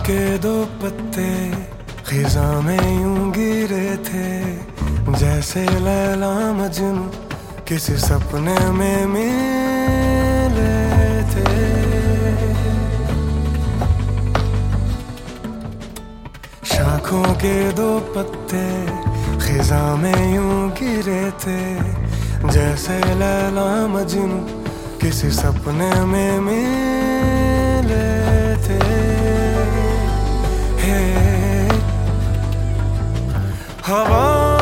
के दो पत्ते खिज़ा में यूं गिरे थे, जैसे लैला मजनू किसी सपने में मिले थे। शाखों के दो पत्ते खिज़ा में यूं गिरे थे, जैसे लैला मजनू किसी सपने में मिले थे। हवा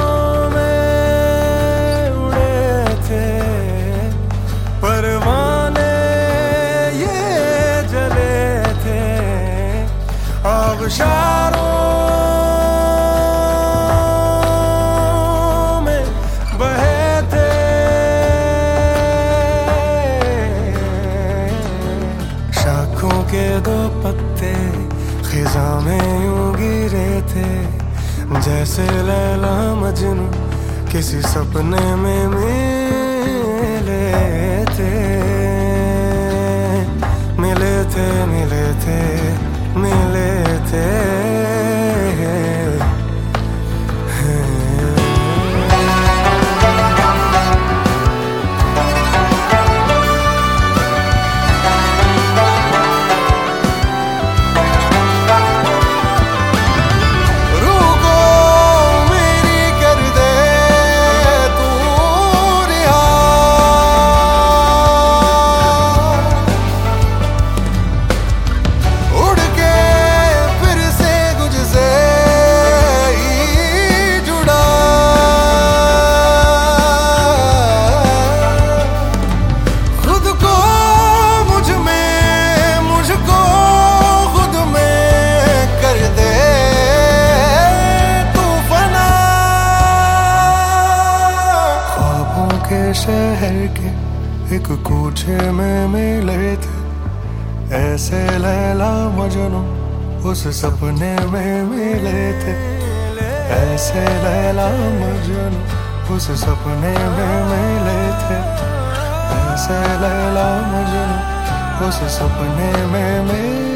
में उड़े थे परवाने, ये जले थे आबशारों में बहे थे। शाखों के दो पत्ते खिज़ा में यूं गिरे थे, जैसे लैला मजनू किसी सपने में मिले थे। मिले थे मिले थे मिले थे। शहर के एक कूचे में मिले थे, ऐसे लैला मजनू उस सपने में मिले थे। ऐसे लैला मजनू उस सपने में मिले थे। ऐसे लैला मजनू उस सपने में मिले